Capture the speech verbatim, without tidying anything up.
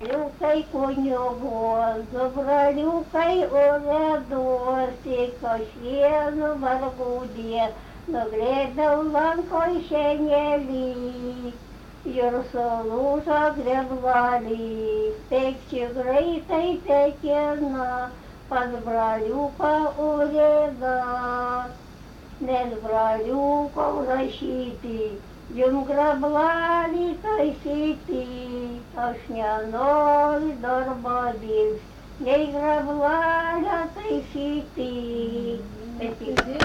Liukai kunigo, zubraliukai oreduosi, kašienų vargudė, nugrėbiau lankoj šienelį ir sulūžo grėblelį. Pėkščiai greitai tekina pas braliuką urėdą, nes braliuko užrašyti jum grėblelį taisyti. Aš nenoriu darbo dirbt, nei grėblelio taisyti.